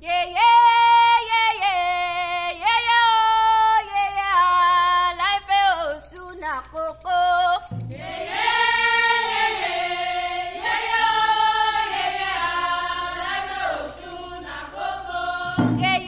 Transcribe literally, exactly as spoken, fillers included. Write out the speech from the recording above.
Yeah, yeah, yeah, yeah, yeah, yeah, yeah, yeah. Life is una coco. Yeah, yeah, yeah, yeah, yeah, yeah, yeah, yeah. Life is una coco. Yeah,